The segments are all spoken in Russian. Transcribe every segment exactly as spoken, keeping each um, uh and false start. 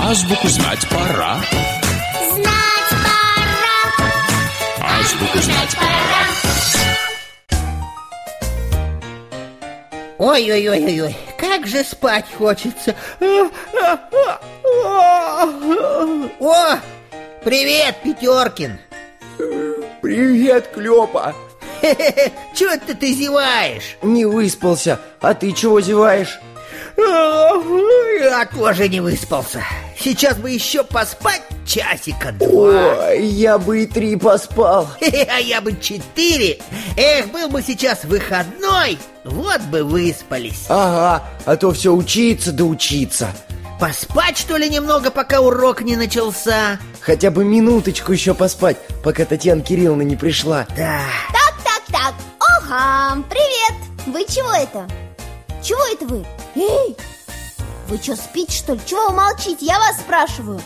Азбуку знать пора. Знать пора. Азбуку знать пора. Ой-ой-ой-ой, как же спать хочется. О, привет, Пятеркин. Привет, Клёпа. Чего это ты зеваешь? Не выспался, а ты чего зеваешь? Я тоже не выспался. Сейчас бы еще поспать часика-два. Ой, я бы и три поспал. А я бы четыре. Эх, был бы сейчас выходной, вот бы выспались. Ага, а то все учиться да учиться. Поспать, что ли, немного, пока урок не начался? Хотя бы минуточку еще поспать, пока Татьяна Кирилловна не пришла. Да. Так, так, так. Ага, привет. Вы чего это? Чего это вы? Эй, вы что, спите, что ли? Чего вы молчите? Я вас спрашиваю.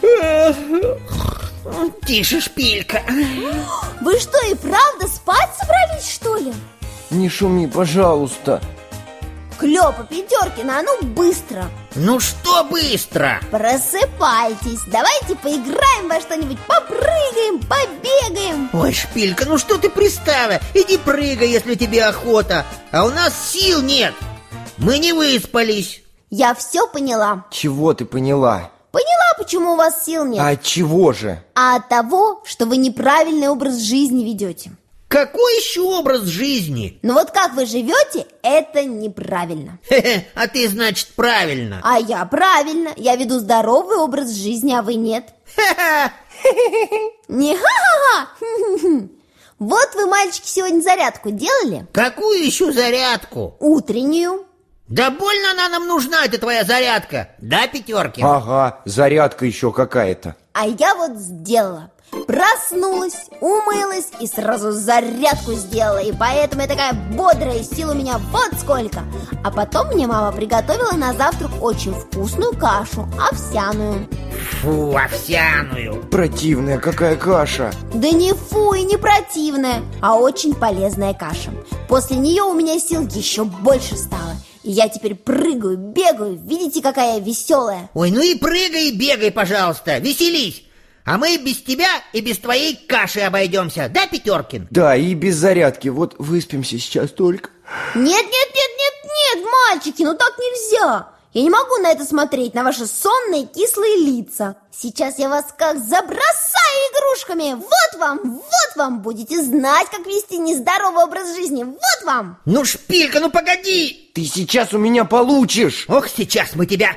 Тише, Шпилька. Вы что, и правда спать собрались, что ли? Не шуми, пожалуйста. Клёпа, Пятеркина, а ну быстро. Ну что быстро? Просыпайтесь. Давайте поиграем во что-нибудь. Попрыгаем, побегаем. Ой, Шпилька, ну что ты пристала? Иди прыгай, если тебе охота. А у нас сил нет. Мы не выспались. Я все поняла. Чего ты поняла? Поняла, почему у вас сил нет. А от чего же? А от того, что вы неправильный образ жизни ведете. Какой еще образ жизни? Ну вот как вы живете, это неправильно. Хе-хе, а ты, значит, правильно. А я правильно. Я веду здоровый образ жизни, а вы нет. Ха-ха. Не ха-ха-ха. Вот вы, мальчики, сегодня зарядку делали? Какую еще зарядку? Утреннюю. Да больно она нам нужна, эта твоя зарядка. Да, Пятеркин? Ага, зарядка еще какая-то. А я вот сделала. Проснулась, умылась и сразу зарядку сделала. И поэтому я такая бодрая, сил у меня вот сколько. А потом мне мама приготовила на завтрак очень вкусную кашу, овсяную. Фу, овсяную. Противная какая каша. Да не фу и не противная, а очень полезная каша. После нее у меня сил еще больше стало. И я теперь прыгаю, бегаю. Видите, какая я веселая? Ой, ну и прыгай, и бегай, пожалуйста, веселись. А мы без тебя и без твоей каши обойдемся, да, Пятеркин? Да, и без зарядки, вот выспимся сейчас только. Нет, нет, нет, нет, нет, мальчики, ну так нельзя. Я не могу на это смотреть, на ваши сонные кислые лица. Сейчас я вас как забросаю игрушками. Вот вам, вот вам, будете знать, как вести нездоровый образ жизни. Вот вам. Ну, Шпилька, ну погоди. Ты сейчас у меня получишь. Ох, сейчас мы тебя...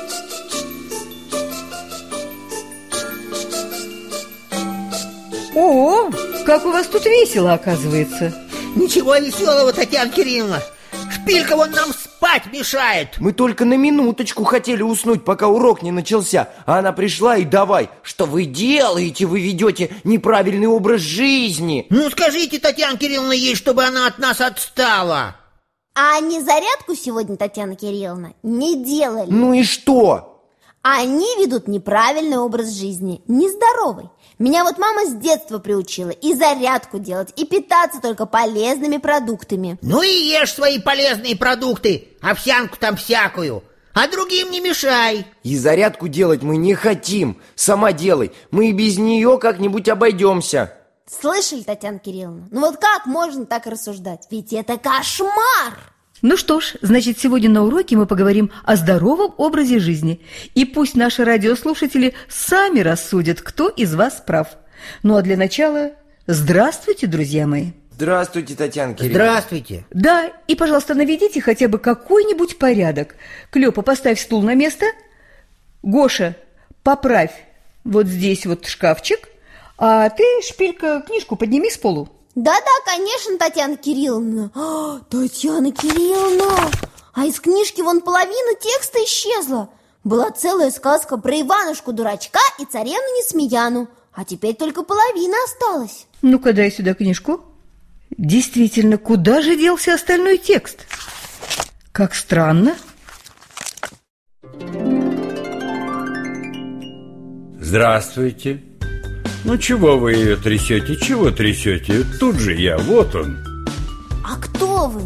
О, как у вас тут весело, оказывается. Ничего веселого, Татьяна Кирилловна. Шпилька вон нам спать мешает. Мы только на минуточку хотели уснуть, пока урок не начался. А она пришла и давай. Что вы делаете? Вы ведете неправильный образ жизни. Ну скажите, Татьяна Кирилловна, ей, чтобы она от нас отстала. А они зарядку сегодня, Татьяна Кирилловна, не делали. Ну и что? Они ведут неправильный образ жизни, нездоровый. Меня вот мама с детства приучила и зарядку делать, и питаться только полезными продуктами. Ну и ешь свои полезные продукты, овсянку там всякую, а другим не мешай. И зарядку делать мы не хотим. Сама делай, мы и без нее как-нибудь обойдемся. Слышали, Татьяна Кирилловна? Ну вот как можно так рассуждать? Ведь это кошмар! Ну что ж, значит, сегодня на уроке мы поговорим о здоровом образе жизни. И пусть наши радиослушатели сами рассудят, кто из вас прав. Ну а для начала, здравствуйте, друзья мои. Здравствуйте, Татьяна Кирилловна. Здравствуйте. Да, и, пожалуйста, наведите хотя бы какой-нибудь порядок. Клёпа, поставь стул на место. Гоша, поправь вот здесь вот шкафчик. А ты, Шпилька, книжку подними с полу. Да-да, конечно, Татьяна Кирилловна. А, Татьяна Кирилловна, а из книжки вон половина текста исчезла. Была целая сказка про Иванушку-дурачка и царевну Несмеяну, а теперь только половина осталась. Ну-ка, дай сюда книжку. Действительно, куда же делся остальной текст? Как странно. Здравствуйте. Ну чего вы ее трясете? Чего трясете? Тут же я, вот он. А кто вы?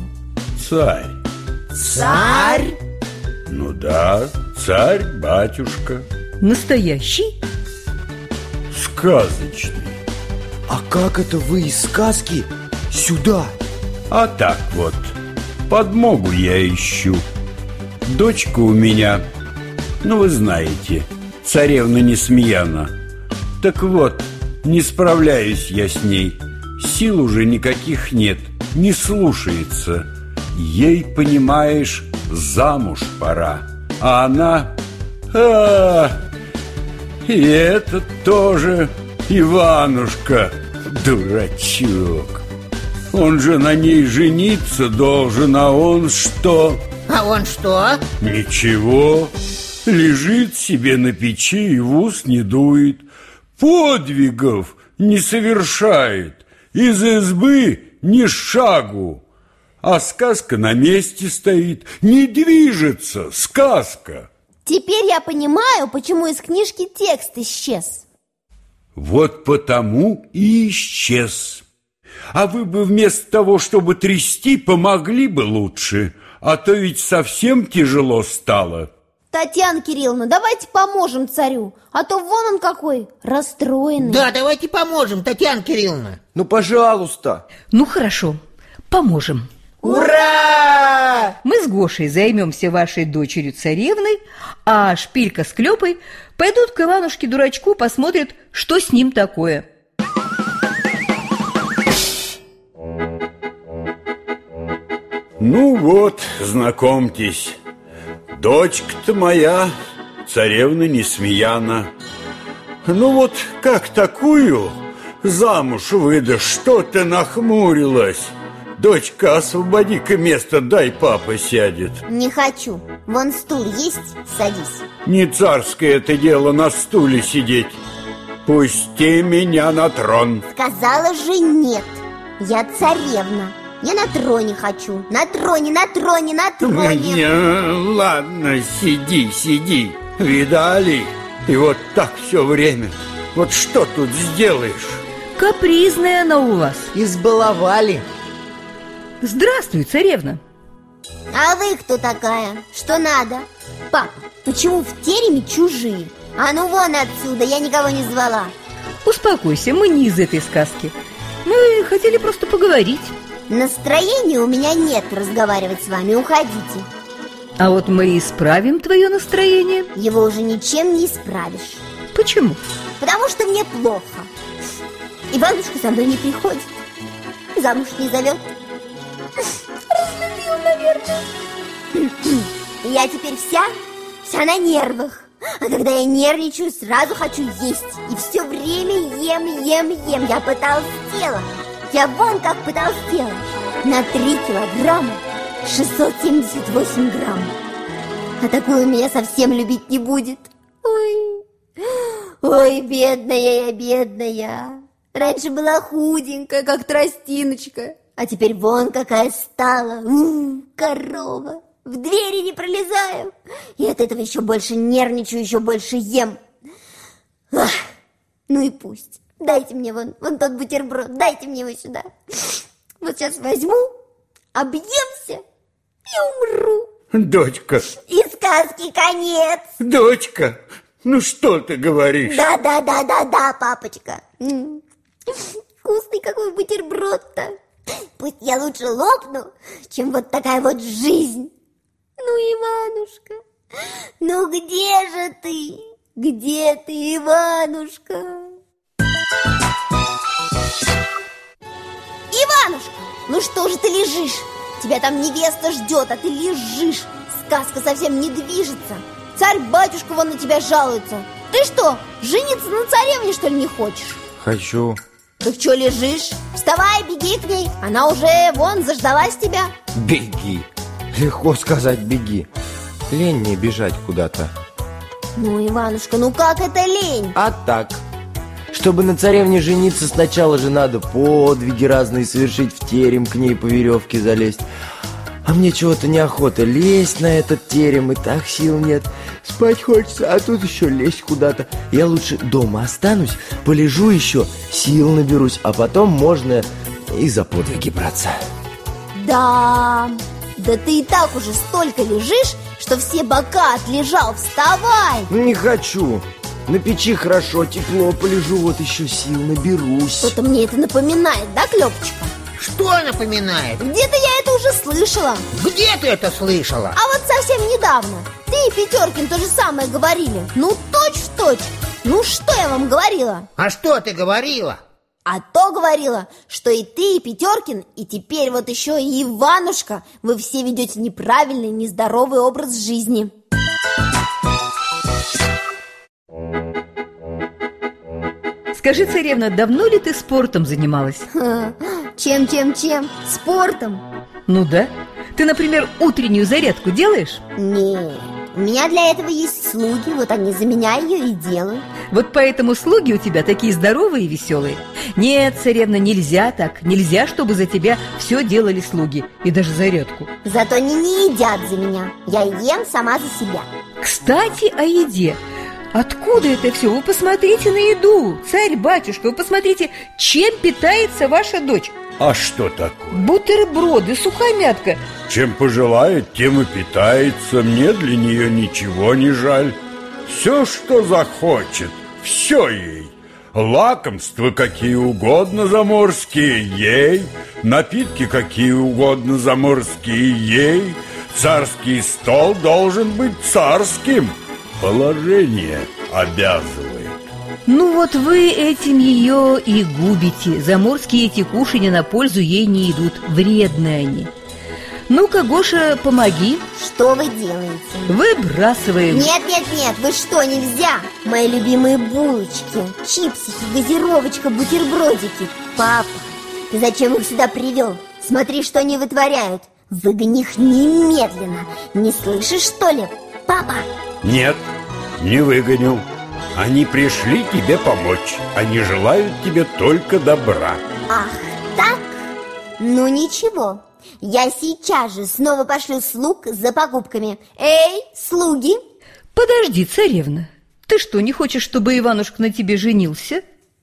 Царь. Царь? Ну да, царь-батюшка. Настоящий? Сказочный. А как это вы из сказки сюда? А так вот, подмогу я ищу. Дочка у меня, ну вы знаете, царевна Несмеяна. Так вот, не справляюсь я с ней. Сил уже никаких нет, не слушается. Ей, понимаешь, замуж пора. А она... А, и этот тоже Иванушка, дурачок. Он же на ней жениться должен, а он что? А он что? Ничего, лежит себе на печи и в ус не дует. Подвигов не совершает, из избы ни шагу. А сказка на месте стоит, не движется, сказка. Теперь я понимаю, почему из книжки текст исчез. Вот потому и исчез. А вы бы вместо того, чтобы трясти, помогли бы лучше. А то ведь совсем тяжело стало. Татьяна Кирилловна, давайте поможем царю, а то вон он какой, расстроенный. Да, давайте поможем, Татьяна Кирилловна. Ну, пожалуйста. Ну, хорошо, поможем. Ура! Мы с Гошей займемся вашей дочерью царевной, а Шпилька с Клёпой пойдут к Иванушке-дурачку, посмотрят, что с ним такое. Ну вот, знакомьтесь, дочка-то моя, царевна Несмеяна. Ну вот, как такую замуж выдашь, что ты нахмурилась? Дочка, освободи-ка место, дай папа сядет. Не хочу. Вон стул есть, садись. Не царское это дело на стуле сидеть. Пусти меня на трон. Сказала же нет. Я царевна. Я на троне хочу. На троне, на троне, на троне. Не, ладно, сиди, сиди. Видали? И вот так все время. Вот что тут сделаешь? Капризная она у вас. Избаловали. Здравствуй, царевна. А вы кто такая? Что надо? Папа, почему в тереме чужие? А ну вон отсюда, я никого не звала. Успокойся, мы не из этой сказки. Мы хотели просто поговорить. Настроения у меня нет разговаривать с вами, уходите. А вот мы исправим твое настроение. Его уже ничем не исправишь. Почему? Потому что мне плохо. Иванушка со мной не приходит, замуж не зовет. Разлюбил, наверное. Я теперь вся, вся на нервах. А когда я нервничаю, сразу хочу есть. И все время ем, ем, ем. Я потолстела. Я вон как потолстела. На три килограмма шестьсот семьдесят восемь грамм. А такую меня совсем любить не будет. Ой, ой, бедная я, бедная. Раньше была худенькая, как тростиночка. А теперь вон какая стала. У-у, корова. В двери не пролезаю. И от этого еще больше нервничаю, еще больше ем. Ах, ну и пусть. Дайте мне вон, вон тот бутерброд. Дайте мне его сюда. Вот сейчас возьму, объемся и умру. Дочка. И сказки конец. Дочка, ну что ты говоришь? Да-да-да-да-да, папочка. М-м. Вкусный какой бутерброд-то. Пусть я лучше лопну, чем вот такая вот жизнь. Ну, Иванушка, ну где же ты? Где ты, Иванушка? Иванушка, ну что же ты лежишь? Тебя там невеста ждет, а ты лежишь. Сказка совсем не движется. Царь-батюшка вон на тебя жалуется. Ты что, жениться на царевне, что ли, не хочешь? Хочу. Так что лежишь? Вставай, беги к ней. Она уже вон заждалась тебя. Беги. Легко сказать беги. Лень мне бежать куда-то. Ну, Иванушка, ну как это лень? А так. Чтобы на царевне жениться, сначала же надо подвиги разные совершить, в терем к ней по веревке залезть. А мне чего-то неохота лезть на этот терем, и так сил нет. Спать хочется, а тут еще лезть куда-то. Я лучше дома останусь, полежу еще, сил наберусь, а потом можно и за подвиги браться. Да, да ты и так уже столько лежишь, что все бока отлежал. Вставай! Ну, не хочу. На печи хорошо, тепло, полежу, вот еще сил наберусь. Что-то мне это напоминает, да, Клёпочка? Что напоминает? Где-то я это уже слышала. Где ты это слышала? А вот совсем недавно ты и Петеркин то же самое говорили. Ну, точь-в-точь. Ну, что я вам говорила? А что ты говорила? А то говорила, что и ты, и Петеркин, и теперь вот еще и Иванушка, вы все ведете неправильный, нездоровый образ жизни. Скажи, царевна, давно ли ты спортом занималась? Чем-чем-чем? Спортом? Ну да. Ты, например, утреннюю зарядку делаешь? Нет, у меня для этого есть слуги, вот они за меня ее и делают. Вот поэтому слуги у тебя такие здоровые и веселые. Нет, царевна, нельзя так. Нельзя, чтобы за тебя все делали слуги. И даже зарядку. Зато они не едят за меня. Я ем сама за себя. Кстати, о еде. Откуда это все? Вы посмотрите на еду, царь-батюшка. Вы посмотрите, чем питается ваша дочь. А что такое? Бутерброды, сухомятка. Чем пожелает, тем и питается. Мне для нее ничего не жаль. Все, что захочет, все ей. Лакомства какие угодно заморские ей, напитки какие угодно заморские ей. Царский стол должен быть царским. Положение обязывает. Ну вот вы этим ее и губите. Заморские эти кушанья на пользу ей не идут. Вредные они. Ну-ка, Гоша, помоги. Что вы делаете? Выбрасываем. Нет, нет, нет, вы что, нельзя? Мои любимые булочки, чипсики, газировочка, бутербродики. Папа, ты зачем их сюда привел? Смотри, что они вытворяют. Выгони их немедленно. Не слышишь, что ли? Папа! Нет, не выгоню. Они пришли тебе помочь. Они желают тебе только добра. Ах, так? Ну ничего. Я сейчас же снова пошлю слуг за покупками. Эй, слуги! Подожди, царевна. Ты что, не хочешь, чтобы Иванушка на тебе женился?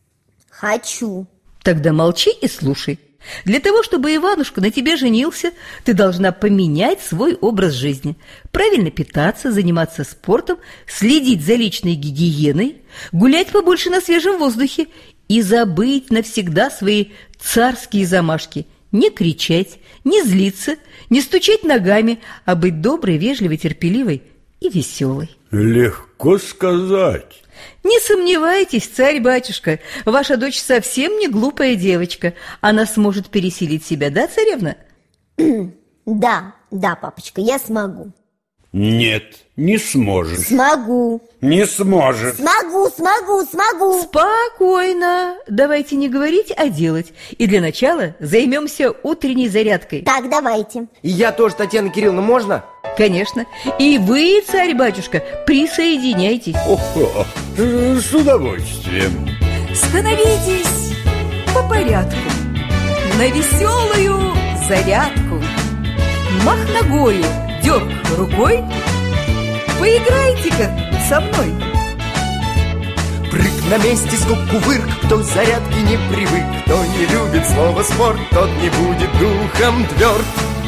Хочу. Тогда молчи и слушай. Для того, чтобы Иванушка на тебе женился, ты должна поменять свой образ жизни. Правильно питаться, заниматься спортом, следить за личной гигиеной, гулять побольше на свежем воздухе и забыть навсегда свои царские замашки. Не кричать, не злиться, не стучать ногами, а быть доброй, вежливой, терпеливой и веселой. Легко сказать. Не сомневайтесь, царь-батюшка, ваша дочь совсем не глупая девочка. Она сможет пересилить себя, да, царевна? Да, да, папочка, я смогу. Нет, не сможешь. Смогу. Не сможешь. Смогу, смогу, смогу. Спокойно. Давайте не говорить, а делать. И для начала займемся утренней зарядкой. Так, давайте. И я тоже, Татьяна Кирилловна, можно? Конечно. И вы, царь-батюшка, присоединяйтесь. Ого, с удовольствием. Становитесь по порядку на веселую зарядку. Мах ногою, дёрг рукой. Поиграйте-ка со мной. Прыг на месте, скок, кувырк. Кто к зарядке не привык, кто не любит слово спорт, тот не будет духом тверд.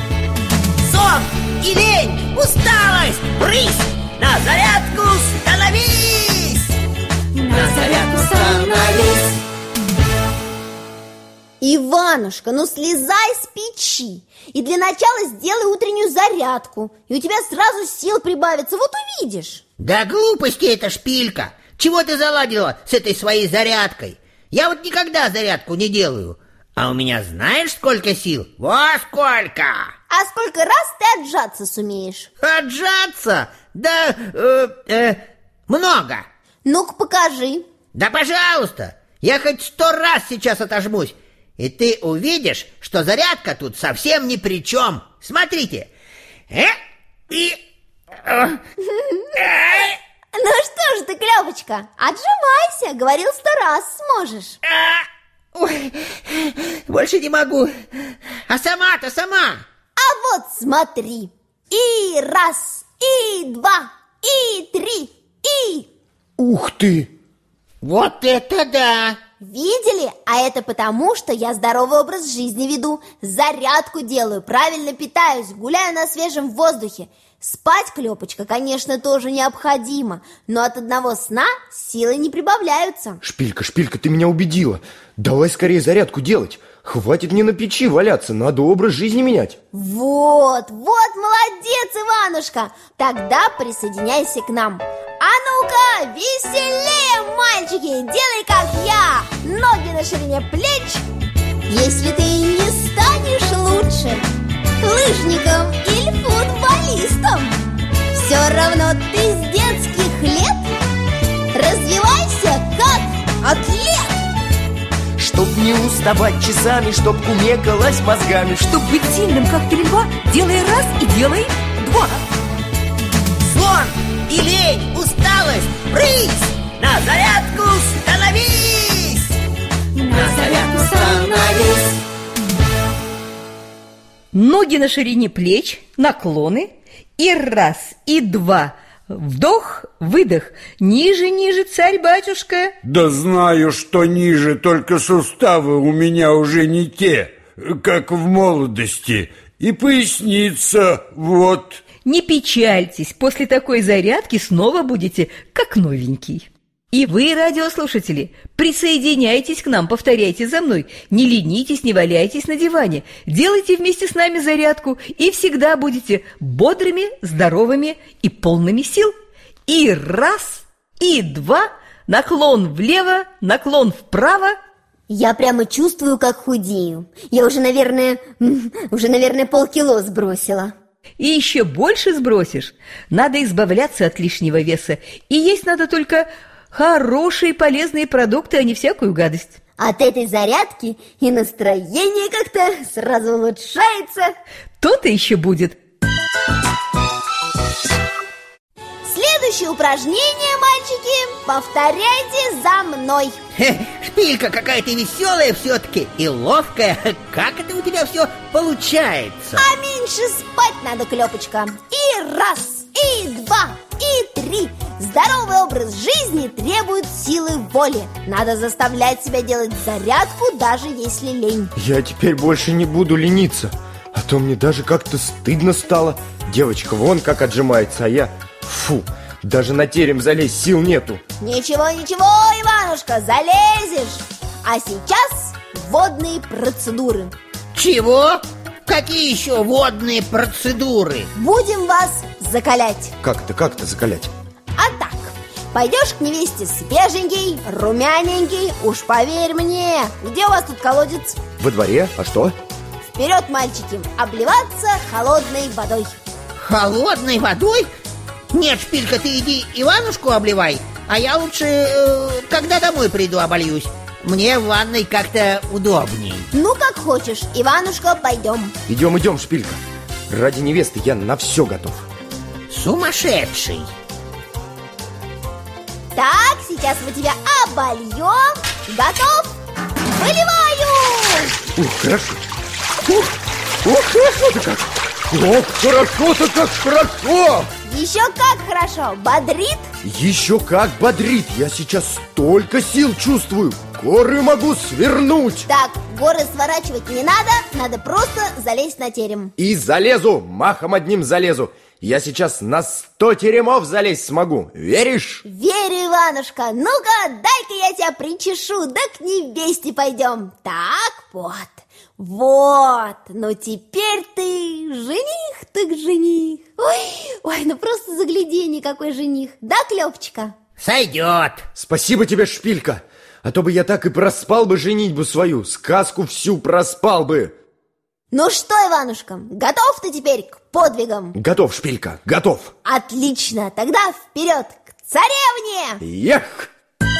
Сон и лень, усталость, брысь, на зарядку становись! На зарядку становись! Иванушка, ну слезай с печи и для начала сделай утреннюю зарядку, и у тебя сразу сил прибавится, вот увидишь. Да глупости это, Шпилька. Чего ты заладила с этой своей зарядкой? Я вот никогда зарядку не делаю. А у меня знаешь, сколько сил? Во сколько! А сколько раз ты отжаться сумеешь? Отжаться? Да, э, э, много. Ну-ка покажи. Да пожалуйста, я хоть сто раз сейчас отожмусь. И ты увидишь, что зарядка тут совсем ни при чем. Смотрите. Э, и... э, э, Ну что ж ты, Клёпочка, отжимайся, говорил, сто раз сможешь. а, ой, больше не могу. А сама-то сама. А вот смотри. И раз, и два, и три, и... Ух ты! Вот это да! Видели? А это потому, что я здоровый образ жизни веду, зарядку делаю, правильно питаюсь, гуляю на свежем воздухе. Спать, Клёпочка, конечно, тоже необходимо, но от одного сна силы не прибавляются. Шпилька, Шпилька, ты меня убедила. Давай скорее зарядку делать. Хватит мне на печи валяться, надо образ жизни менять. Вот, вот молодец, Иванушка. Тогда присоединяйся к нам. А ну-ка, веселее, мальчики, делай как я. Ноги на ширине плеч. Если ты не станешь лучше лыжником или футболистом, все равно ты с детских лет развивайся как атлет. Чтоб не уставать часами, чтоб кумекалась мозгами, Чтоб быть сильным, как тельба, делай раз и делай два. Сон и лень, усталость, брысь! На зарядку становись! На зарядку становись. Ноги на ширине плеч, наклоны. И раз, и два. Вдох, выдох. Ниже, ниже, царь-батюшка. Да знаю, что ниже, только суставы у меня уже не те, как в молодости. И поясница, вот. Не печальтесь, после такой зарядки снова будете как новенький. И вы, радиослушатели, присоединяйтесь к нам, повторяйте за мной. Не ленитесь, не валяйтесь на диване. Делайте вместе с нами зарядку, и всегда будете бодрыми, здоровыми и полными сил. И раз, и два, наклон влево, наклон вправо. Я прямо чувствую, как худею. Я уже, наверное, уже, наверное, полкило сбросила. И еще больше сбросишь. Надо избавляться от лишнего веса. И есть надо только хорошие полезные продукты, а не всякую гадость. От этой зарядки и настроение как-то сразу улучшается. То-то еще будет. Следующее упражнение, мальчики, повторяйте за мной. Хе, Шпилька, какая ты веселая все-таки и ловкая. Как это у тебя все получается? А меньше спать надо, Клёпочка. И раз, и два, и три. Здоровый образ жизни требует силы воли. Надо заставлять себя делать зарядку, даже если лень. Я теперь больше не буду лениться, а то мне даже как-то стыдно стало. Девочка вон как отжимается, а я... Фу, даже на терем залезть сил нету. Ничего, ничего, Иванушка, залезешь. А сейчас водные процедуры. Чего? Какие еще водные процедуры? Будем вас закалять. Как-то, как-то закалять. А так, пойдешь к невесте свеженький, румяненький. Уж поверь мне. Где у вас тут колодец? Во дворе? А что? Вперед, мальчики, обливаться холодной водой. Холодной водой? Нет, Шпилька, ты иди Иванушку обливай, а я лучше, э, когда домой приду, обольюсь. Мне в ванной как-то удобней. Ну, как хочешь, Иванушка, пойдем. Идем, идем, Шпилька. Ради невесты я на все готов. Сумасшедший. Так, сейчас мы тебя обольем. Готов? Выливаю! Ух, хорошо. Ух, ух, хорошо-то как. Ох, хорошо-то как хорошо. Еще как хорошо, бодрит? Еще как бодрит. Я сейчас столько сил чувствую. Горы могу свернуть. Так, горы сворачивать не надо. Надо просто залезть на терем. И залезу, махом одним залезу. Я сейчас на сто теремов залезть смогу. Веришь? Верю, Иванушка. Ну-ка, дай-ка я тебя причешу, да к невесте пойдем. Так, вот. Вот, ну теперь ты жених, так жених. Ой, ой, ну просто загляденье, какой жених. Да, Клёпочка? Сойдет. Спасибо тебе, Шпилька. А то бы я так и проспал бы женитьбу свою. Сказку всю проспал бы. Ну что, Иванушка, готов ты теперь к подвигам? Готов, Шпилька, готов. Отлично, тогда вперед к царевне! Эх!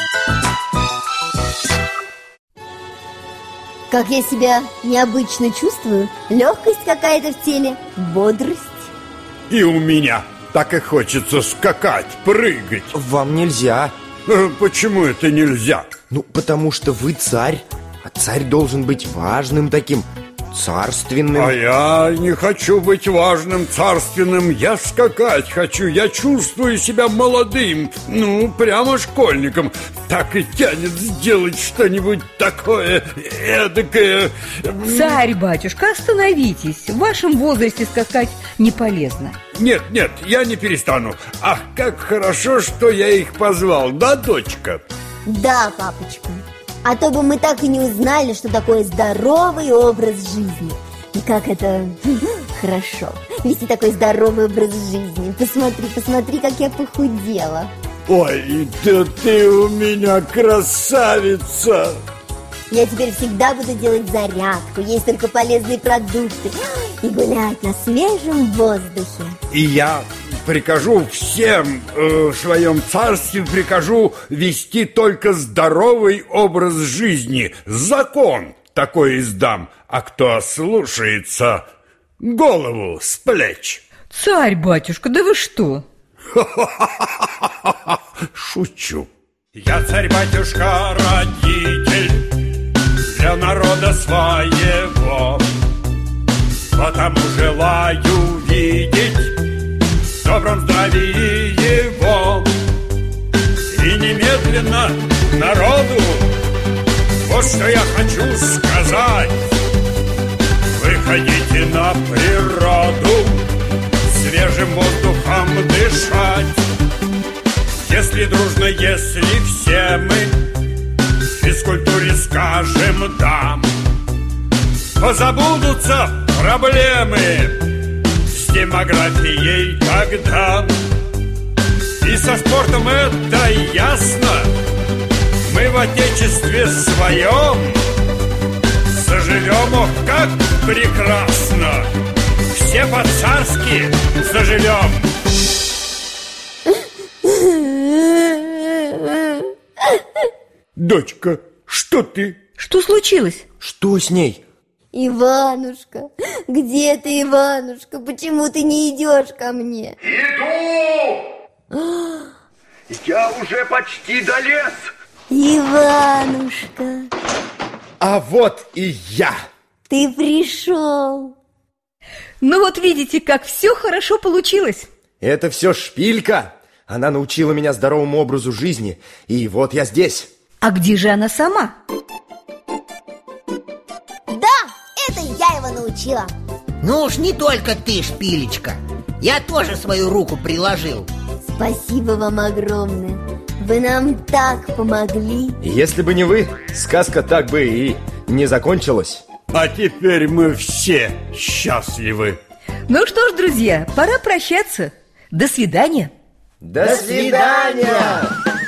Как я себя необычно чувствую. Легкость какая-то в теле, бодрость. И у меня так и хочется скакать, прыгать. Вам нельзя. Э, Почему это нельзя? Ну, потому что вы царь. А царь должен быть важным таким, царственным. А я не хочу быть важным, царственным. Я скакать хочу. Я чувствую себя молодым. Ну, прямо школьником. Так и тянет сделать что-нибудь такое эдакое. Царь-батюшка, остановитесь. В вашем возрасте скакать не полезно. Нет, нет, я не перестану. Ах, как хорошо, что я их позвал. Да, дочка? Да, папочка. А то бы мы так и не узнали, что такое здоровый образ жизни. И как это хорошо вести такой здоровый образ жизни. Посмотри, посмотри, как я похудела. Ой, да ты у меня красавица. Я теперь всегда буду делать зарядку, есть только полезные продукты и гулять на свежем воздухе. И я прикажу всем э, в своем царстве, прикажу вести только здоровый образ жизни. Закон такой издам, а кто ослушается, голову с плеч. Царь-батюшка, да вы что? Шучу. Я царь-батюшка, родитель для народа своего, потому желаю видеть в добром здравии его. И немедленно народу вот что я хочу сказать: выходите на природу, свежим воздухом дышать. Если дружно, если все мы физкультуре скажем «да», позабудутся проблемы с демографией тогда. И со спортом это ясно. Мы в отечестве своем заживем, ох, как прекрасно. Все по-царски заживем. Дочка, что ты? Что случилось? Что с ней? Иванушка, где ты, Иванушка? Почему ты не идешь ко мне? Иду! Я уже почти долез. Иванушка, А вот и я. ты пришел. Ну вот видите, как все хорошо получилось. Это все Шпилька. Она научила меня здоровому образу жизни. И вот я здесь. А где же она сама? Да, это я его научила. Ну уж не только ты, Шпилечка. Я тоже свою руку приложил. Спасибо вам огромное. Вы нам так помогли. Если бы не вы, сказка так бы и не закончилась. А теперь мы все счастливы. Ну что ж, друзья, пора прощаться. До свидания. До свидания!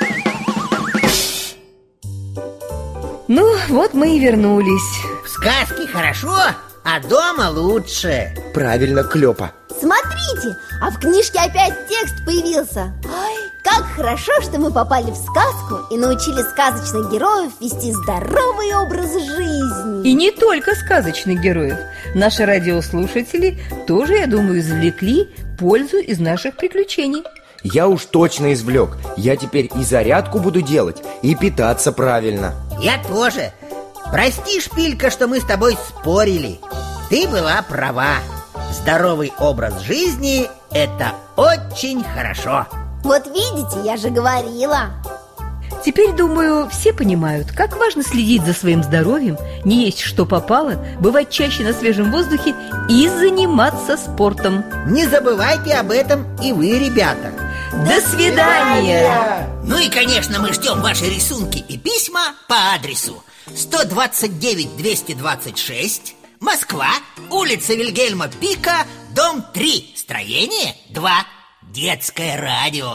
Ну, вот мы и вернулись. В сказке хорошо, а дома лучше. Правильно, Клёпа. Смотрите, а в книжке опять текст появился. Ой, как хорошо, что мы попали в сказку и научили сказочных героев вести здоровый образ жизни. И не только сказочных героев. Наши радиослушатели тоже, я думаю, извлекли пользу из наших приключений. Я уж точно извлек. Я теперь и зарядку буду делать, и питаться правильно. Я тоже. Прости, Шпилька, что мы с тобой спорили. Ты была права. Здоровый образ жизни – это очень хорошо. Вот видите, я же говорила. Теперь, думаю, все понимают, как важно следить за своим здоровьем, не есть что попало, бывать чаще на свежем воздухе и заниматься спортом. Не забывайте об этом и вы, ребята. До свидания! Ну и, конечно, мы ждем ваши рисунки и письма по адресу сто двадцать девять двести двадцать шесть, Москва, улица Вильгельма Пика, дом три, строение два, детское радио.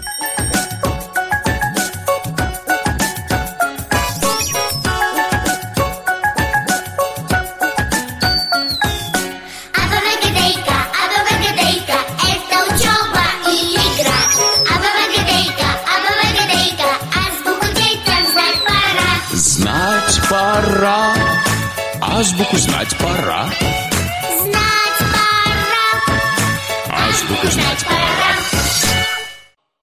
Знать пора, азбуку знать пора. Знать пора, Азбуку знать пора.